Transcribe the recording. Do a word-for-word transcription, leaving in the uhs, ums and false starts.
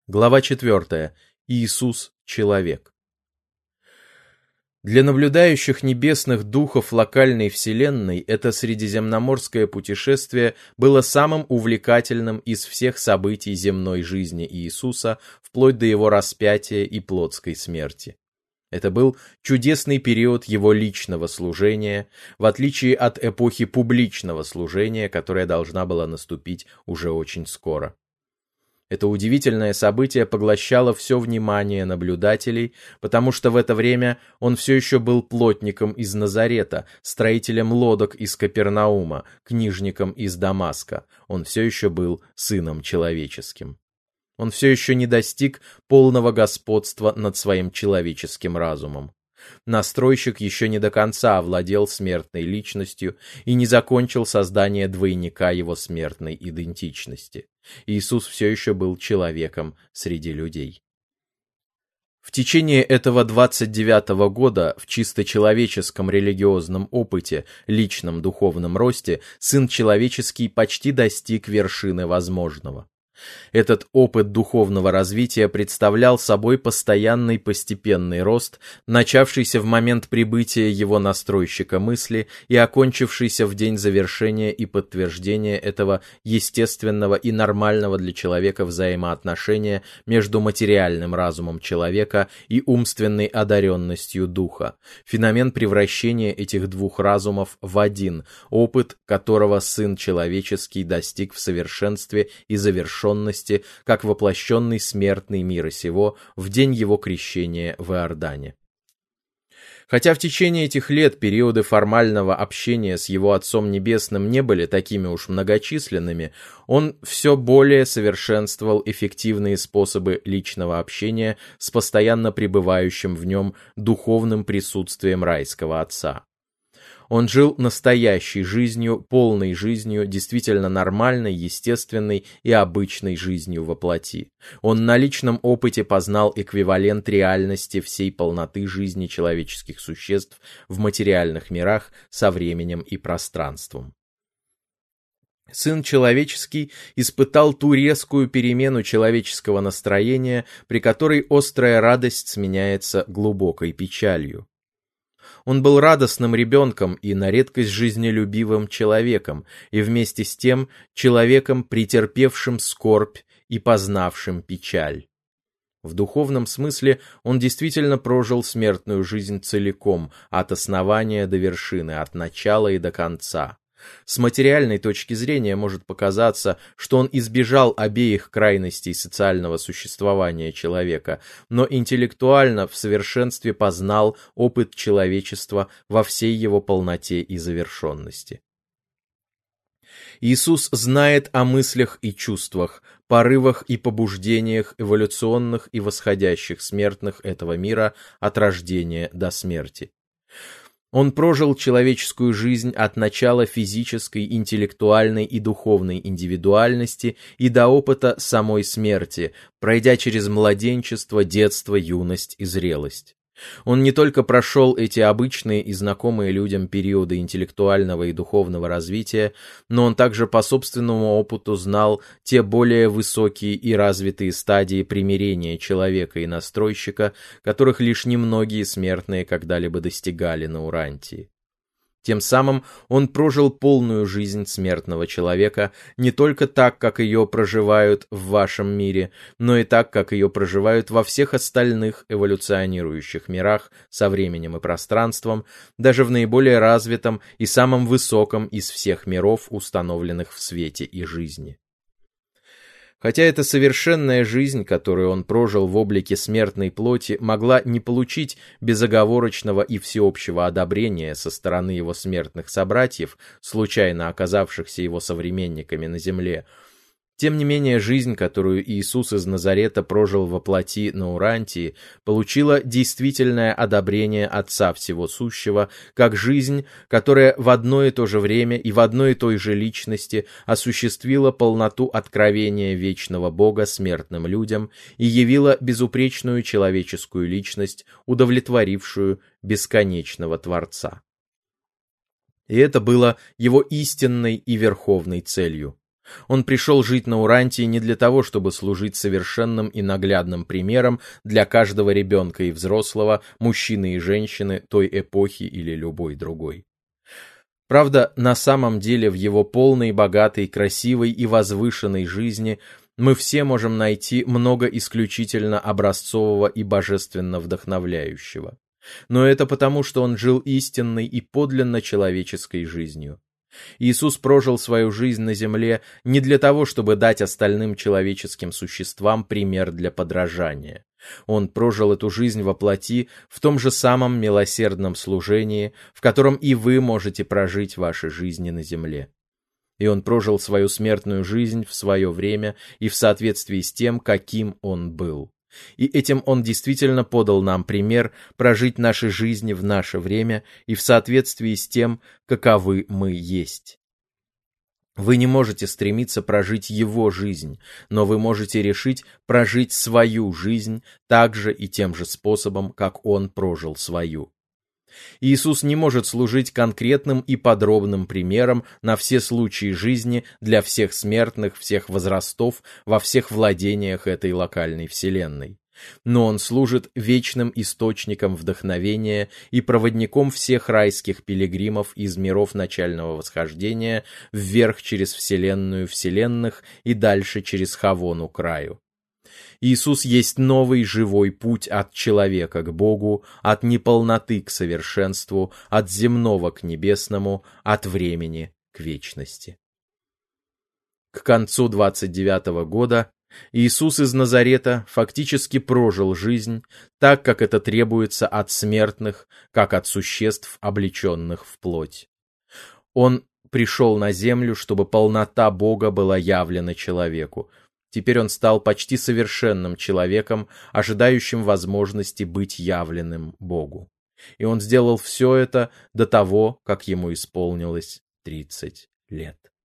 Глава четвёртая. Иисус – человек. Для наблюдающих небесных духов локальной вселенной это средиземноморское путешествие было самым увлекательным из всех событий земной жизни Иисуса, вплоть до его распятия и плотской смерти. Это был чудесный период его личного служения, в отличие от эпохи публичного служения, которая должна была наступить уже очень скоро. Это удивительное событие поглощало все внимание наблюдателей, потому что в это время он все еще был плотником из Назарета, строителем лодок из Капернаума, книжником из Дамаска. Он все еще был сыном человеческим. Он все еще не достиг полного господства над своим человеческим разумом. Настройщик еще не до конца овладел смертной личностью и не закончил создание двойника его смертной идентичности. Иисус все еще был человеком среди людей. В течение этого двадцать девятого года в чисто человеческом религиозном опыте, личном духовном росте, Сын Человеческий почти достиг вершины возможного. Этот опыт духовного развития представлял собой постоянный постепенный рост, начавшийся в момент прибытия его настройщика мысли и окончившийся в день завершения и подтверждения этого естественного и нормального для человека взаимоотношения между материальным разумом человека и умственной одаренностью духа, феномен превращения этих двух разумов в один, опыт которого Сын Человеческий достиг в совершенстве и завершенности, как воплощенный смертный мира сего в день его крещения в Иордане. Хотя в течение этих лет периоды формального общения с его Отцом Небесным не были такими уж многочисленными, он все более совершенствовал эффективные способы личного общения с постоянно пребывающим в нем духовным присутствием райского Отца. Он жил настоящей жизнью, полной жизнью, действительно нормальной, естественной и обычной жизнью во плоти. Он на личном опыте познал эквивалент реальности всей полноты жизни человеческих существ в материальных мирах со временем и пространством. Сын Человеческий испытал ту резкую перемену человеческого настроения, при которой острая радость сменяется глубокой печалью. Он был радостным ребенком и на редкость жизнелюбивым человеком, и вместе с тем человеком, претерпевшим скорбь и познавшим печаль. В духовном смысле он действительно прожил смертную жизнь целиком, от основания до вершины, от начала и до конца. С материальной точки зрения может показаться, что он избежал обеих крайностей социального существования человека, но интеллектуально в совершенстве познал опыт человечества во всей его полноте и завершенности. Иисус знает о мыслях и чувствах, порывах и побуждениях эволюционных и восходящих смертных этого мира от рождения до смерти. Он прожил человеческую жизнь от начала физической, интеллектуальной и духовной индивидуальности и до опыта самой смерти, пройдя через младенчество, детство, юность и зрелость. Он не только прошел эти обычные и знакомые людям периоды интеллектуального и духовного развития, но он также по собственному опыту знал те более высокие и развитые стадии примирения человека и настройщика, которых лишь немногие смертные когда-либо достигали на Урантии. Тем самым он прожил полную жизнь смертного человека не только так, как ее проживают в вашем мире, но и так, как ее проживают во всех остальных эволюционирующих мирах со временем и пространством, даже в наиболее развитом и самом высоком из всех миров, установленных в свете и жизни. Хотя эта совершенная жизнь, которую он прожил в облике смертной плоти, могла не получить безоговорочного и всеобщего одобрения со стороны его смертных собратьев, случайно оказавшихся его современниками на земле, тем не менее жизнь, которую Иисус из Назарета прожил во плоти на Урантии, получила действительное одобрение Отца Всего Сущего, как жизнь, которая в одно и то же время и в одной и той же личности осуществила полноту откровения вечного Бога смертным людям и явила безупречную человеческую личность, удовлетворившую бесконечного Творца. И это было его истинной и верховной целью. Он пришел жить на Урантии не для того, чтобы служить совершенным и наглядным примером для каждого ребенка и взрослого, мужчины и женщины той эпохи или любой другой. Правда, на самом деле в его полной, богатой, красивой и возвышенной жизни мы все можем найти много исключительно образцового и божественно вдохновляющего. Но это потому, что он жил истинной и подлинно человеческой жизнью. Иисус прожил свою жизнь на земле не для того, чтобы дать остальным человеческим существам пример для подражания. Он прожил эту жизнь во плоти в том же самом милосердном служении, в котором и вы можете прожить ваши жизни на земле. И он прожил свою смертную жизнь в свое время и в соответствии с тем, каким он был. И этим он действительно подал нам пример прожить наши жизни в наше время и в соответствии с тем, каковы мы есть. Вы не можете стремиться прожить его жизнь, но вы можете решить прожить свою жизнь так же и тем же способом, как он прожил свою. Иисус не может служить конкретным и подробным примером на все случаи жизни для всех смертных, всех возрастов, во всех владениях этой локальной вселенной. Но он служит вечным источником вдохновения и проводником всех райских пилигримов из миров начального восхождения вверх через вселенную вселенных и дальше через Хавону краю. Иисус есть новый живой путь от человека к Богу, от неполноты к совершенству, от земного к небесному, от времени к вечности. К концу двадцать девятого года Иисус из Назарета фактически прожил жизнь так, как это требуется от смертных, как от существ, облеченных в плоть. Он пришел на землю, чтобы полнота Бога была явлена человеку. Теперь он стал почти совершенным человеком, ожидающим возможности быть явленным Богу. И он сделал все это до того, как ему исполнилось тридцать лет.